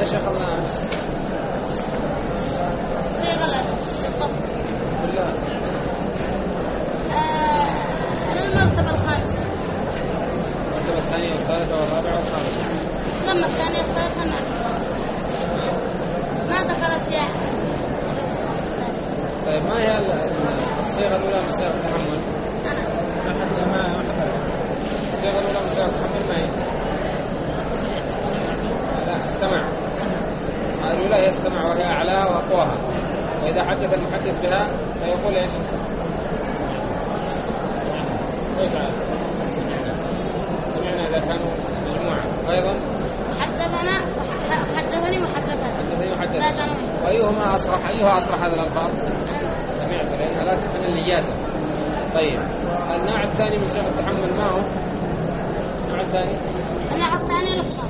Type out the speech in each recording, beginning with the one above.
ايش اخذنا امس؟ صيغ الأدب الطفل كلها. المرتبة الخامسة. المرتبة الثانية والثالثة والرابعة والخامسة. لما الثانية الثالثة ما دخلت فيها. طيب ما هي الصيغة الأولى من صيغ التحمل؟ الصيغة الأولى من صيغ التحمل ما هي؟ لا، السمع. الأولى هي السمع وهي أعلاها وأقواها. وإذا حدث المحدث بها فيقول إيش؟ إيش عاد؟ سمعنا إذا كانوا مجموعة. أيضا حدثني وحدثني لا تنوين. وأيهما أصرح؟ أيها أصرح هذا الألفاظ؟ سمعت، لأنها لا تحتمل الإجازة. طيب النوع الثاني من صيغ التحمل ما هو؟ النوع الثاني الإخبار.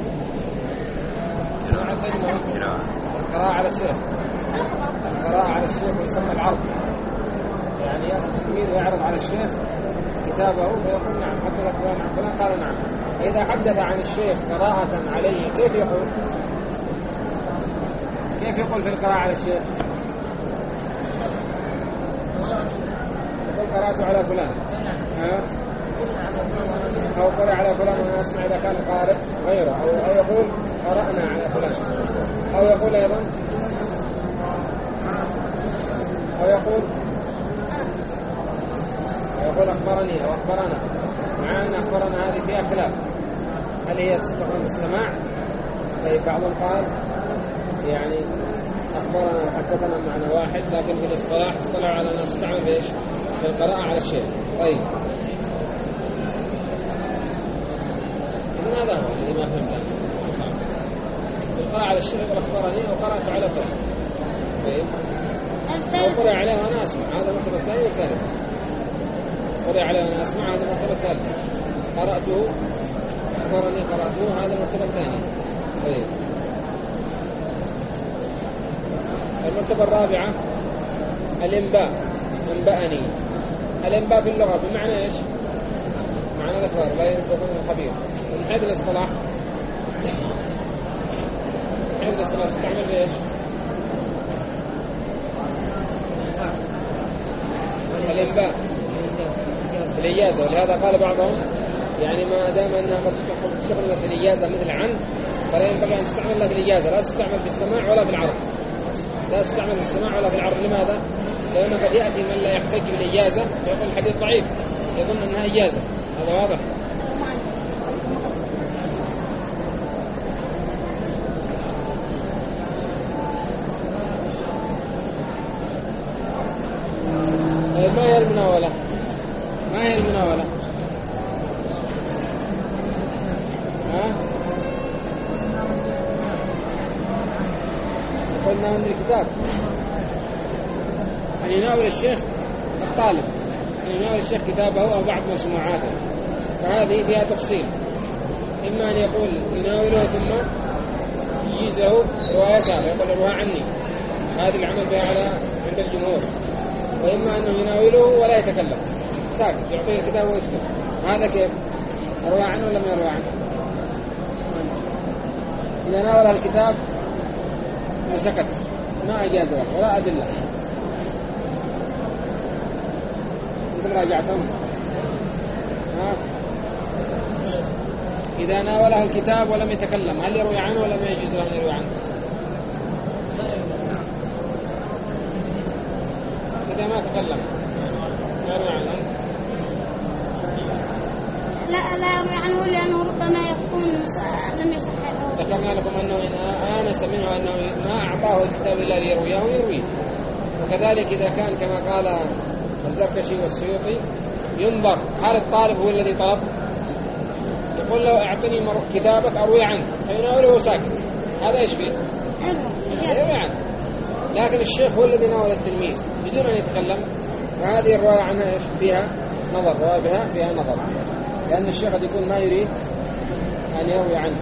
النوع الثاني ما هو؟ القراءة على الشيخ. القراءة على الشيخ ويسمى العرض، يعني يأتي التلميذ ويعرض على الشيخ كتابه ويقول نعم حدث فلان عن فلان قال نعم. فإذا حدث عن الشيخ قراءة عليه كيف يقول؟ كيف يقول في القراءة على الشيخ؟ يقول قرأت على فلان أو قرأ على فلان وأنا أسمع إذا كان قارئ غيره، أو يقول قرأنا على فلان، أو يقول أيضا أو يقول أخبرني أو أخبرنا. مع أن أخبرنا هذه فيها خلاف، هل هي تستخدم السماع؟ طيب بعضهم قال يعني أخبرنا وحدثنا معنى واحد، لكن في الاصطلاح اصطلعوا على أن نستعمل بإيش؟ في القراءة على الشيء. طيب إذن هذا هو الذي ما فهمت القراءة على الشيء يقول أخبرني وقرأت على فلان. طيب وقرأ عليه وأنا أسمع، هذا المرتبة الثانية والثالثة. قرأ عليه وأنا أسمع، هذا المرتبة الثالثة. قرأته أخبرني قرأته، هذا المرتبة الثانية. طيب المرتبة الرابعة الإنباء. أنبأني. الإنباء في اللغة بمعنى إيش؟ معنى الإخبار، لا يكون الخبير. من حيث الاصطلاح تستعمل بإيش؟ الإنباء الإجازة. ولهذا قال بعضهم يعني ما دام أنها قد تستخدم في الإجازة مثل عن، فلا ينبغي أن تستعمل لها في الإجازة، لا تستعمل في السماع ولا في العرض. لا تستعمل في السماع ولا في العرض. لماذا؟ لأنه قد يأتي من لا يحتج بالإجازة فيقول الحديث ضعيف، يظن أنها إجازة. هذا واضح. طيب ما هي المناولة؟ ما هي المناولة؟ قلنا من الكتاب أن يناول الشيخ الطالب، أن يناول الشيخ كتابه أو بعض مسموعاته، فهذه فيها تفصيل. إما أن يقول يناوله ثم يجيزه روايته فيقول رواه عني، هذه العمل بها عند الجمهور. وإما أنه يناوله ولا يتكلم ساكت، يعطيه الكتاب ويسكت. هذا كيف؟ رواه عنه ولا ما يروى عنه؟ إذا ناوله الكتاب وسكت ما أجازه ولا أدلة. أنتم راجعتم؟ إذا ناوله الكتاب ولم يتكلم هل يروي عنه ولا ما يجوز له أن يروي عنه؟ إذا ما تكلم يروي عنه. لا يروي عنه لأنه ربما يكون لم يصححه. ذكرنا لكم أنه إن آنس منه أنه ما أعطاه الكتاب إلا ليرويه يرويه. وكذلك إذا كان كما قال الزركشي والسيوطي ينظر هل الطالب هو الذي طلب، يقول له أعطني كتابك أروي عنه فيناوله ساكت، هذا إيش فيه؟ يروي عنه. لكن الشيخ هو الذي ناول التلميذ بدون أن يتكلم، فهذه الرواية عنها إيش فيها نظر، رواية بها فيها نظر، لأن الشيخ قد يكون ما يريد أن يروي عنه.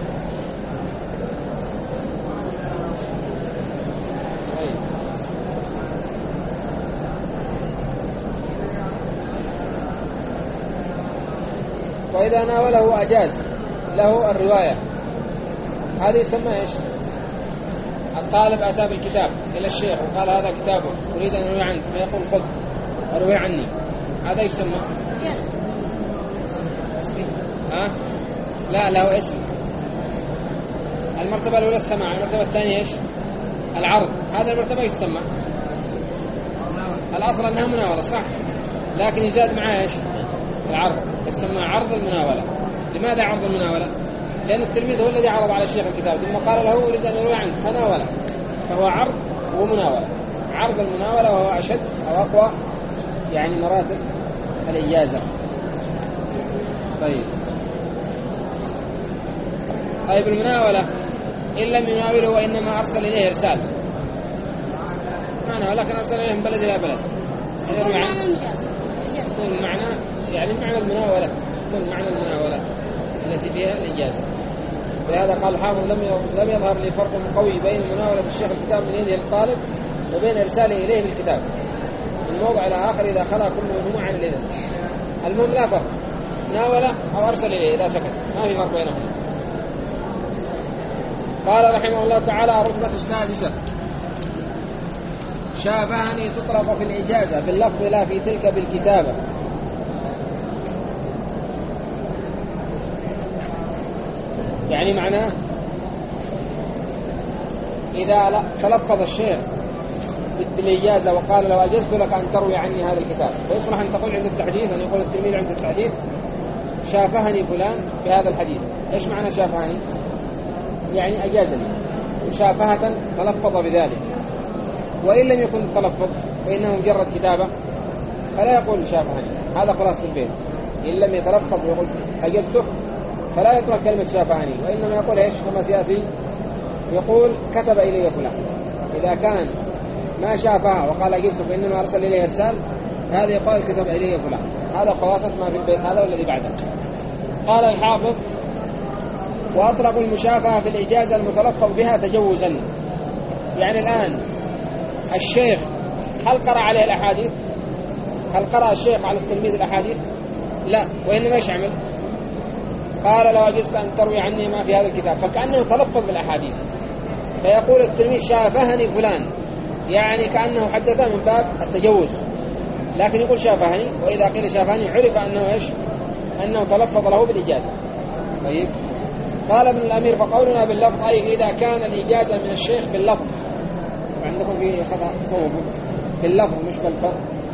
وإذا ناوله أجاز له الرواية، هذه يسمى إيش؟ الطالب أتى بالكتاب إلى الشيخ وقال هذا كتابه أريد أن أروي عنك، فيقول خذ أروي عني، هذا يسمى لا له اسم. المرتبة الأولى السماع، المرتبة الثانية إيش؟ العرض. هذا المرتبة يسمى الأصل أنها مناولة صح، لكن يزاد معها إيش؟ العرض، يسمى عرض المناولة. لماذا عرض المناولة؟ لأن التلميذ هو الذي عرض على الشيخ الكتاب ثم قال له أريد أن يروي عنك فناوله، فهو عرض ومناولة. عرض المناولة وهو أشد أو أقوى يعني مراتب الإجازة. طيب المناولة إن لم يناوله وإنما أرسل إليه إرسال معنى، ولكن أرسل إليه من بلد إلى بلد يكون معنى يعني معنى المناولة، يكون معنى المناولة التي فيها الإجازة. ولهذا قال الحافظ لم يظهر لي فرق قوي بين مناولة الشيخ الكتاب من يده للطالب وبين إرساله إليه بالكتاب من موضع إلى آخر إذا خلا كل منهما عن الإذن. المهم لا فرق، ناوله أو أرسل إليه إذا سكت ما في فرق بينهما. قال رحمه الله تعالى الرتبة السادسة شافهني تطلق في الإجازة باللفظ لا في تلك بالكتابة. يعني معناه إذا تلفظ الشيخ بالإجازة وقال لو أجزت لك أن تروي عني هذا الكتاب، فيصلح أن تقول عند التحديث، أن يقول التلميذ عند التحديث شافهني فلان بهذا الحديث. إيش معنى شافهني؟ يعني أجازني مشافهة تلفظ بذلك. وإن لم يكن التلفظ وإنه مجرد كتابة فلا يقول شافهني. هذا خلاص البيت، إن لم يتلفظ ويقول أجزته فلا يترك كلمة شافهني، وإنما يقول إيش كما سيأتي، يقول كتب إلي فلان. إذا كان ما شافها وقال أجزته فإنما أرسل إليه إرسال، هذا يقال كتب إلي فلان. هذا خلاصة ما في البيت هذا والذي بعده. قال الحافظ وأطلق المشافهة في الإجازة المتلفظ بها تجوزا. يعني الآن الشيخ هل قرأ عليه الأحاديث؟ هل قرأ الشيخ على التلميذ الأحاديث؟ لا، وإنما إيش عمل؟ قال لو أجزت أن تروي عني ما في هذا الكتاب، فكأنه تلفظ بالأحاديث. فيقول التلميذ شافهني فلان، يعني كأنه حدث من باب التجوز، لكن يقول شافهني. وإذا قيل شافهني عرف أنه إيش؟ أنه تلفظ له بالإجازة. طيب قال ابن الأمير فقولنا باللفظ أي إذا كان الإجازة من الشيخ باللفظ. عندكم في خطأ صوبه باللفظ مش بالفظ.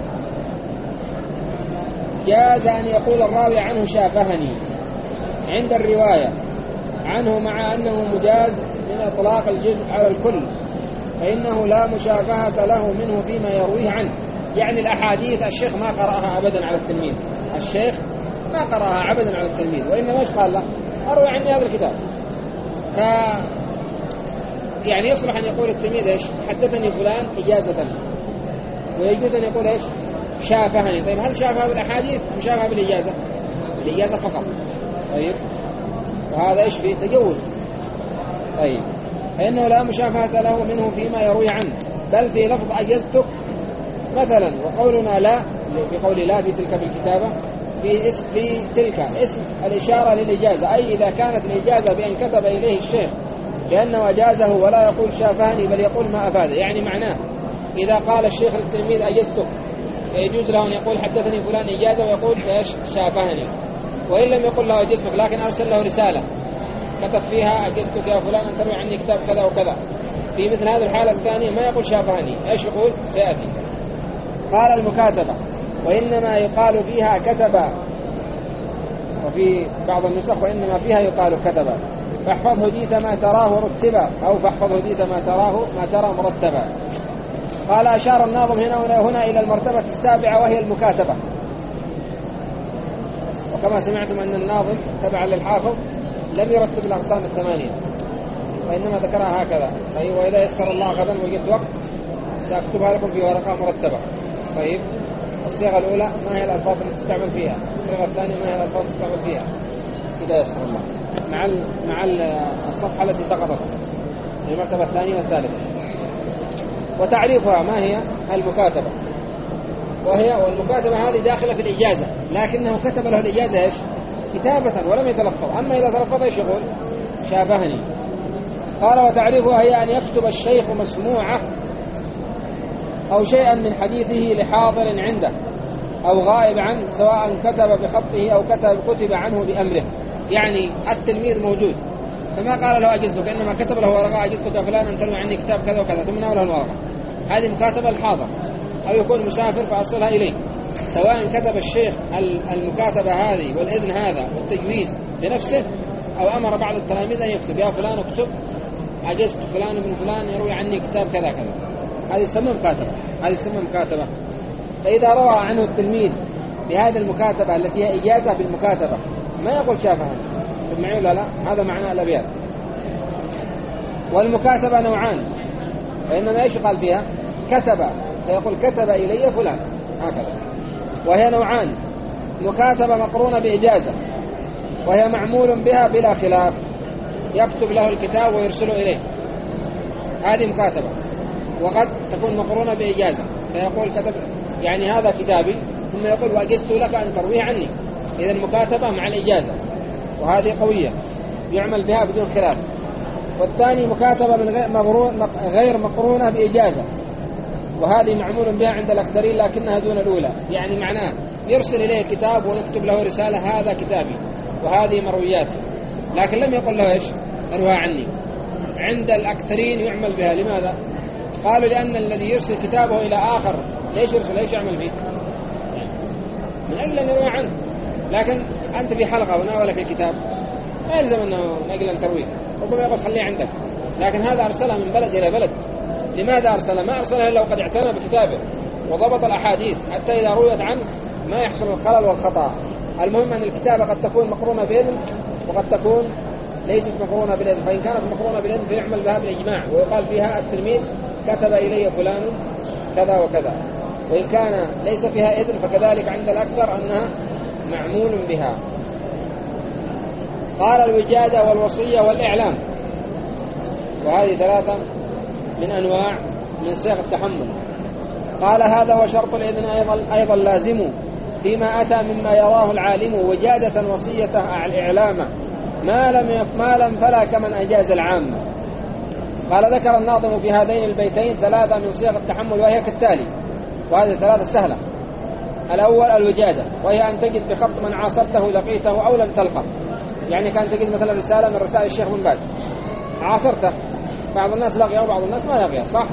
جاز أن يقول الراوي عنه شافهني عند الرواية عنه مع أنه مجاز من إطلاق الجزء على الكل، فإنه لا مشافهة له منه فيما يرويه عنه. يعني الأحاديث الشيخ ما قرأها أبدا على التلميذ، الشيخ ما قرأها أبدا على التلميذ، وإنما إيش قال له؟ أروي عني هذا الكتاب. يعني يصلح أن يقول التلميذ إيش؟ حدثني فلان إجازة، ويجوز أن يقول إيش؟ شافهني. طيب هل شافها بالأحاديث أم شافها بالإجازة؟ بالإجازة فقط. طيب وهذا إيش فيه؟ تجوز. طيب فإنه لا مشافهة له منه فيما يروي عنه، بل في لفظ أجزتك مثلا. وقولنا لا في قول لا في تلك بالكتابة في تلك اسم الإشارة للإجازة، أي إذا كانت الإجازة بأن كتب إليه الشيخ لأنه أجازه ولا يقول شافهني بل يقول ما أفاده. يعني معناه إذا قال الشيخ للتلميذ أجزتك يجوز له أن يقول حدثني فلان إجازة ويقول إيش؟ شافهني. وإن لم يقل له أجزتك لكن أرسل له رسالة كتب فيها أجزتك يا فلان أن تروي عني كتاب كذا وكذا، في مثل هذه الحالة الثانية ما يقول شافهني. إيش يقول؟ سيأتي. قال المكاتبة وإنما يقال فيها كتب، وفي بعض النسخ وإنما فيها يقال كتب. فاحفظ هديت ما تراه رتبا، أو فاحفظ هديت ما ترى مرتبا. قال أشار الناظم هنا إلى المرتبة السابعة وهي المكاتبة. وكما سمعتم أن الناظم تبعا للحافظ لم يرتب الأقسام الثمانية وإنما ذكرها هكذا. طيب وإذا يسر الله غدا وجدت وقت سأكتبها لكم في ورقة مرتبة. طيب الصيغة الأولى ما هي الألفاظ التي تستعمل فيها، الصيغة الثانية ما هي الألفاظ التي تستعمل فيها، إذا يسر الله مع الصفحة التي سقطت المرتبة الثانية والثالثة. وتعريفها ما هي المكاتبة، والمكاتبة هذه داخلة في الإجازة، لكنه كتب له الإجازة إيش؟ كتابة ولم يتلفظ. أما إذا تلفظ إيش يقول؟ شابهني. قال وتعريفها هي أن يكتب الشيخ مسموعة أو شيئا من حديثه لحاضر عنده أو غائب عنه، سواء كتب بخطه أو كتب عنه بأمره. يعني التلميذ موجود فما قال له أجزتك، إنما كتب له ورقة أجزتك يا فلان أن تروي عني كتاب كذا وكذا ثم ناوله الورقة، هذه مكاتبة الحاضر. أو يكون مسافر فأصلها إليه، سواء كتب الشيخ المكاتبة هذه والإذن هذا والتجويز لنفسه أو أمر بعض التلاميذ أن يكتب يا فلان اكتب أجزت فلان بن فلان يروي عني كتاب كذا كذا، هذه تسمى مكاتبة. هذه تسمى مكاتبة. فإذا روى عنه التلميذ بهذه المكاتبة التي هي إجازة بالمكاتبة ما يقول شافها معي ولا لا، هذا معنى الأبيات. والمكاتبة نوعان، فإنما إيش قال فيها؟ كتب، فيقول كتب إلي فلان هكذا. وهي نوعان، مكاتبة مقرونة بإجازة وهي معمول بها بلا خلاف، يكتب له الكتاب ويرسله إليه، هذه مكاتبة. وقد تكون مقرونة بإجازة، فيقول كتب يعني هذا كتابي ثم يقول وأجزت لك أن ترويه عني، إذا المكاتبة مع الإجازة وهذه قوية يعمل بها بدون خلاف. والثاني مكاتبة من غير مقرونة بإجازة، وهذه معمول بها عند الأكثرين لكنها دون الأولى. يعني معناه يرسل إليه كتاب ويكتب له رسالة هذا كتابي وهذه مروياتي، لكن لم يقل له إيش اروها عني. عند الأكثرين يعمل بها. لماذا؟ قالوا لأن الذي يرسل كتابه إلى آخر ليش يرسل؟ ليش يعمل فيه؟ من أجل أن يروي عنه. لكن أنت في حلقة وناولك الكتاب ما يلزم أنه من أجل أن ترويه، ربما يقول خليه عندك. لكن هذا أرسله من بلد إلى بلد. لماذا أرسله؟ ما أرسله إلا وقد اعتنى بكتابه وضبط الأحاديث حتى إذا رويت عنه ما يحصل الخلل والخطأ. المهم أن الكتابة قد تكون مقرونة بإذن وقد تكون ليست مقرونة بالإذن، فإن كانت مقرونة بالإذن فيعمل بها بالإجماع ويقال فيها التلميذ كتب إلي فلان كذا وكذا. وإن كان ليس فيها إذن فكذلك عند الأكثر أنها معمول بها. قال الوجادة والوصية والإعلام، وهذه ثلاثة من أنواع من صيغ التحمل. قال هذا وشرط الإذن أيضا لازم فيما أتى مما يراه العالم، وجادة وصية الإعلام ما لم فلا كمن أجاز العام. قال ذكر الناظم في هذين البيتين ثلاثة من صيغ التحمل وهي كالتالي، وهذه ثلاثة سهلة. الأول الوجادة، وهي أن تجد بخط من عاصرته لقيته أو لم تلقى. يعني كان تجد مثلا رسالة من رسائل الشيخ بن باز عاصرته، بعض الناس لقيه وبعض الناس ما لقيه، صح؟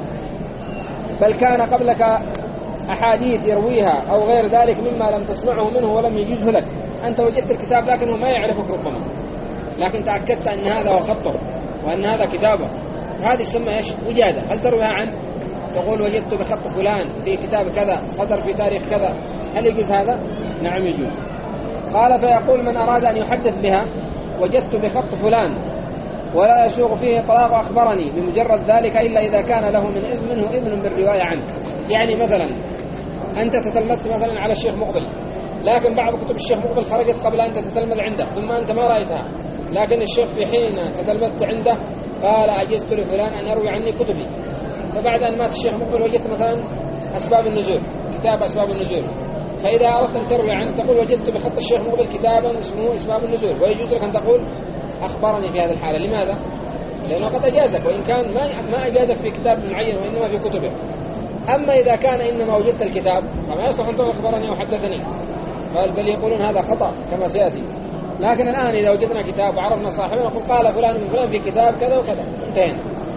بل كان قبلك أحاديث يرويها أو غير ذلك مما لم تسمعه منه ولم يجوزه لك. أنت وجدت الكتاب لكنه ما يعرفك ربما، لكن تأكدت أن هذا هو خطه وأن هذا كتابه، هذه تسمى إيش؟ وجادة. هل ترويها عنه؟ تقول وجدت بخط فلان في كتاب كذا صدر في تاريخ كذا، هل يجوز هذا؟ نعم يجوز. قال فيقول من أراد أن يحدث بها وجدت بخط فلان ولا يسوغ فيه طلاق أخبرني بمجرد ذلك إلا إذا كان له منه إذن بالرواية عنه. يعني مثلا أنت تتلمذت مثلا على الشيخ مقبل، لكن بعض كتب الشيخ مقبل خرجت قبل أن تتلمذ عنده ثم أنت ما رأيتها، لكن الشيخ في حين تتلمذت عنده قال أجزت لفلان أن يروي عني كتبي. فبعد أن مات الشيخ مقبل وجدت مثلا أسباب النزول، كتاب أسباب النزول، فإذا أردت أن تروي عنه تقول وجدت بخط الشيخ مقبل كتابا اسمه أسباب النزول، ويجوز لك أن تقول أخبرني في هذه الحالة. لماذا؟ لأنه قد أجازك، وإن كان ما أجازك في كتاب معين وإنما في كتبه. أما إذا كان إنما وجدت الكتاب فما يصح أن تقول أخبرني أو حدثني، بل يقولون هذا خطأ كما سيأتي. لكن الآن إذا وجدنا كتاب وعرفنا صاحبنا نقول قال فلان من فلان في كتاب كذا وكذا، انتهينا.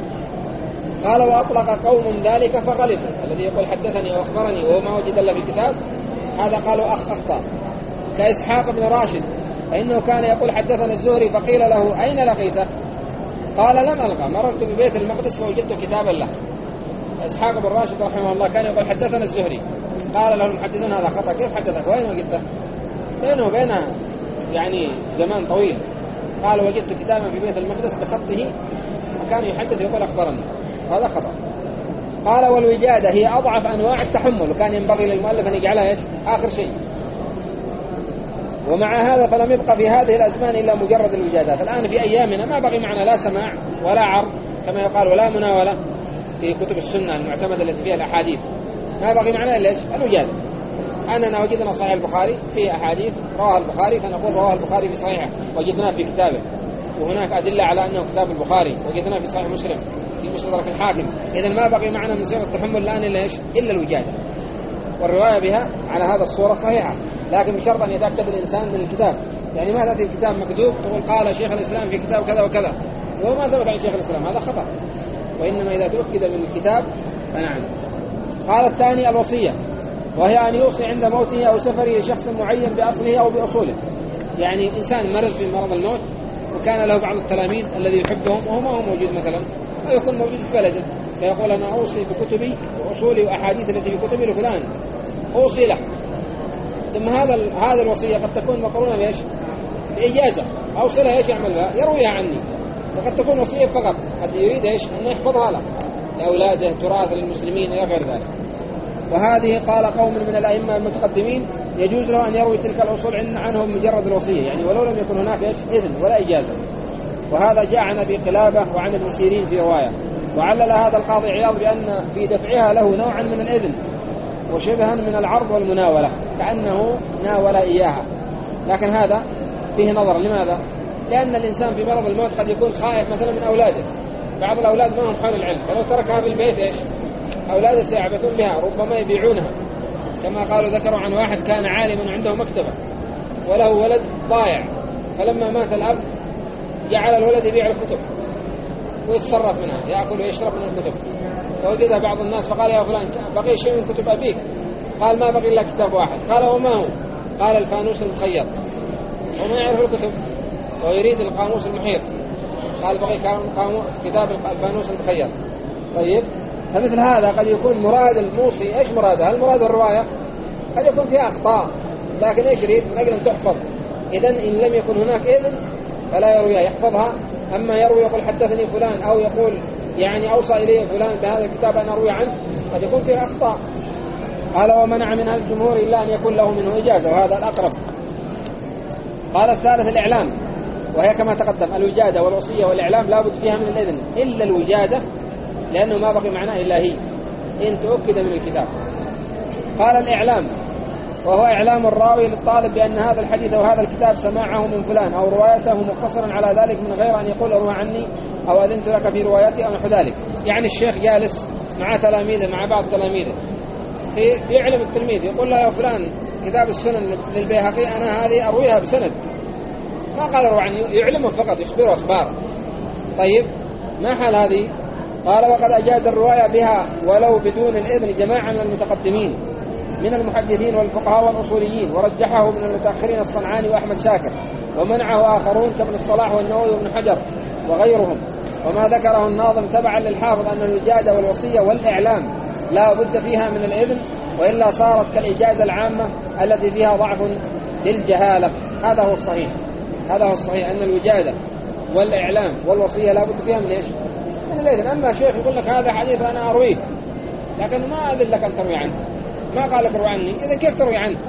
قال وأطلق قوم ذلك فغلطوا، الذي يقول حدثني أو أخبرني وهو ما وجد إلا في الكتاب هذا قالوا أخطأ. كإسحاق بن راشد، فإنه كان يقول حدثنا الزهري فقيل له أين لقيته؟ قال لم ألقى، مررت ببيت المقدس فوجدت كتابا له. إسحاق بن راشد رحمه الله كان يقول حدثنا الزهري، قال له المحدثون هذا خطأ، كيف حدثك وين وجدته؟ بينه وبينه يعني زمان طويل. قال وجدت كتابا في بيت المقدس بخطه وكان يحدث يقول أخبرني، هذا خطأ. قال والوجادة هي أضعف أنواع التحمل، وكان ينبغي للمؤلف أن يجعلها إيش؟ آخر شيء. ومع هذا فلم يبقى في هذه الأزمان إلا مجرد الوجادات. الآن في أيامنا ما بقي معنا لا سماع ولا عرض كما يقال ولا مناولة في كتب السنة المعتمدة التي فيها الأحاديث، ما بقي معنا إلا إيش؟ الوجادة. أننا وجدنا صحيح البخاري فيه أحاديث رواها البخاري فنقول رواه البخاري في صحيحه وجدناه في كتابه، وهناك أدلة على أنه كتاب البخاري، وجدنا في صحيح مسلم في مستدرك الحاكم. إذن ما بقي معنا من صيغة التحمل الآن إلا الوجادة، والرواية بها على هذا الصورة صحيحة، لكن بشرط أن يتأكد الإنسان من الكتاب. يعني ما تأتي الكتاب مكتوب تقول قال شيخ الإسلام في كتاب كذا وكذا وهو ما ثبت عن شيخ الإسلام، هذا خطأ. وإنما إذا تأكد من الكتاب فنعم. قال الثاني الوصية، وهي أن يوصي عند موته أو سفره لشخص معين بأصله أو بأصوله. يعني إنسان مرض في مرض الموت وكان له بعض التلاميذ الذي يحبهم وهو ما هو موجود مثلا، أو يكون موجود في بلده، فيقول أنا أوصي بكتبي وأصولي وأحاديث التي في كتبي لفلان، أوصي له. ثم هذا الوصية قد تكون مقرونة بإيش؟ بإجازة، أوصلها إيش يعمل بها؟ يرويها عني. وقد تكون وصية فقط، قد يريد إيش؟ أن يحفظها له لأولاده، تراث للمسلمين إلى غير ذلك. وهذه قال قوم من الأئمة المتقدمين يجوز له أن يروي تلك الأصول عنهم مجرد الوصية، يعني ولو لم يكن هناك إيش؟ إذن ولا إجازة. وهذا جاء عن أبي قلابة وعن ابن سيرين في رواية. وعلل هذا القاضي عياض بأن في دفعها له نوعا من الإذن وشبها من العرض والمناولة، كأنه ناول إياها. لكن هذا فيه نظر. لماذا؟ لأن الإنسان في مرض الموت قد يكون خائف مثلا من أولاده، بعض الأولاد ما هم حول العلم، فلو تركها في البيت إيش؟ أولاده سيعبثون بها، ربما يبيعونها. كما قالوا ذكروا عن واحد كان عالما عنده مكتبة وله ولد ضايع، فلما مات الأب جعل الولد يبيع الكتب ويتصرف منها، يأكل ويشرب من الكتب. فوجد بعض الناس فقال يا فلان بقي شيء من كتب أبيك؟ قال ما بقي إلا كتاب واحد. قال وما هو؟ قال الفانوس المخيط. وما يعرف الكتب ويريد القاموس المحيط. قال بقي كتاب الفانوس المخيط. طيب، فمثل هذا قد يكون مراد الموصي إيش مراده؟ هل مراد الرواية؟ قد يكون فيها أخطاء، لكن إيش يريد؟ من أجل أن تحفظ. إذن إن لم يكن هناك إذن فلا يرويها، يحفظها. أما يروي يقول حدثني فلان، أو يقول يعني أوصى إليه فلان بهذا الكتاب أن أروي عنه، قد يكون فيه أخطاء. قال ومنع منها الجمهور إلا أن يكون له منه إجازة، وهذا الأقرب. قال الثالث الإعلام، وهي كما تقدم الوجادة والوصية والإعلام لا بد فيها من الإذن إلا الوجادة، لأنه ما بقي معناه إلا هي إن تؤكد من الكتاب. قال الإعلام، وهو إعلام الراوي للطالب بأن هذا الحديث وهذا الكتاب سماعه من فلان، أو روايته مقتصرا على ذلك من غير أن يقول اروى عني أو أذنت لك في روايتي أو نحو ذلك. يعني الشيخ جالس مع تلاميذه، مع بعض تلاميذه، يعلم التلميذ يقول له يا فلان كتاب السنن للبيهقي أنا هذه أرويها بسند، ما قال اروى عني، يعلمه فقط، يخبره أخبار. طيب، ما حال هذه؟ قال وقد أجاد الرواية بها ولو بدون الإذن جماعة من المتقدمين من المحدثين والفقهاء والأصوليين، ورجحه من المتأخرين الصنعاني وأحمد شاكر، ومنعه آخرون كابن الصلاح والنووي وابن حجر وغيرهم. وما ذكره الناظم تبعا للحافظ أن الوجادة والوصية والإعلام لا بد فيها من الإذن، وإلا صارت كالإجازة العامة التي فيها ضعف للجهالة. هذا هو الصحيح، هذا هو الصحيح أن الوجادة والإعلام والوصية لا بد فيها من إيش؟ من الإذن. أما شيخ يقول لك هذا حديث أنا أرويه، لكن ما أذن لك أن تروي عنه، ما قال لك روي عني، إذا كيف تروي عنه؟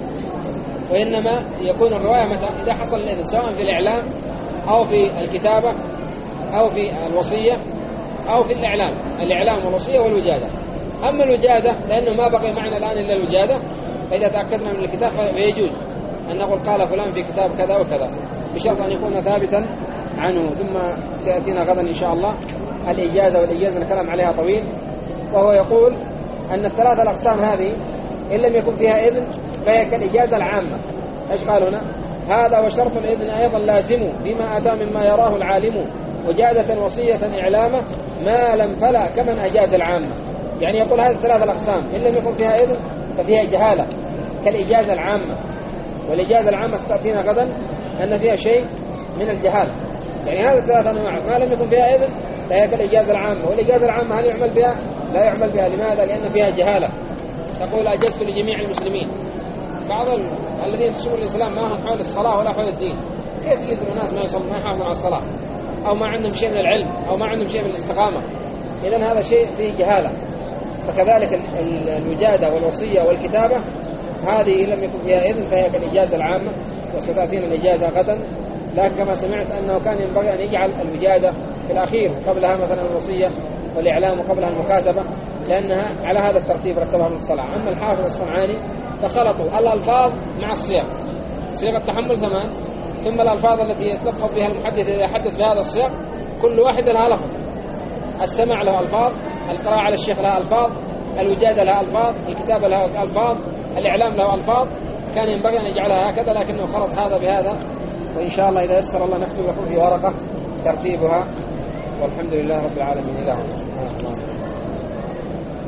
وإنما يكون الرواية متى؟ إذا حصل الإذن، سواء في الإعلام أو في الكتابة أو في الوصية أو في الإعلام والوصية والوجادة. أما الوجادة لأنه ما بقي معنا الآن إلا الوجادة، فإذا تأكدنا من الكتاب فيجوز أن نقول قال فلان في كتاب كذا وكذا، بشرط أن يكون ثابتا عنه. ثم سيأتينا غدا إن شاء الله الإجازة والإجازة الكلام عليها طويل. وهو يقول أن الثلاثة الأقسام هذه إن لم يكن فيها إذن فهي كالإجازة العامة. إيش قال هنا؟ هذا وشرط الإذن أيضا لازم بما أتى مما يراه العالم، وجادة وصية إعلامة ما لم فلا كمن أجاز العامة. يعني يقول هذه الثلاثة الأقسام إن لم يكن فيها إذن ففيها جهالة كالإجازة العامة، والإجازة العامة ستأتينا غدا أن فيها شيء من الجهالة. يعني هذه الثلاثة أنواع ما لم يكن فيها إذن فهي كالإجازة العامة، والإجازة العامة هل يعمل بها؟ لا يعمل بها. لماذا؟ لأن فيها جهالة. تقول أجزت لجميع المسلمين، بعض الذين ينتسبون الإسلام ما هم حول الصلاة ولا حول الدين، كيف يجدون الناس ما يصلون ما يحافظون على الصلاة، أو ما عندهم شيء من العلم، أو ما عندهم شيء من الاستقامة؟ إذن هذا شيء فيه جهالة. فكذلك الوجادة والوصية والكتابة هذه لم يكن فيها إذن فهي كالإجازة العامة، وستأتينا الإجازة غدا. لكن كما سمعت أنه كان ينبغي أن يجعل الوجادة في الأخير، قبلها مثلا الوصية والإعلام وقبلها المكاتبة، لأنها على هذا الترتيب رتبها من الصلاة. أما الحافظ الصنعاني فخلطوا الألفاظ مع الصيغ. صيغة التحمل 8، ثم الألفاظ التي يتلفظ بها المحدث إذا حدث بهذا السياق كل واحد لها لفظ. السمع له ألفاظ، القراءة على الشيخ لها ألفاظ، الوجادة لها ألفاظ، الكتابة لها ألفاظ، الإعلام له ألفاظ. كان ينبغي أن يجعلها هكذا، لكنه خلط هذا بهذا. وإن شاء الله إذا يسر الله نكتب لكم في ورقة ترتيبها. والحمد لله رب العالمين. إلى هنا.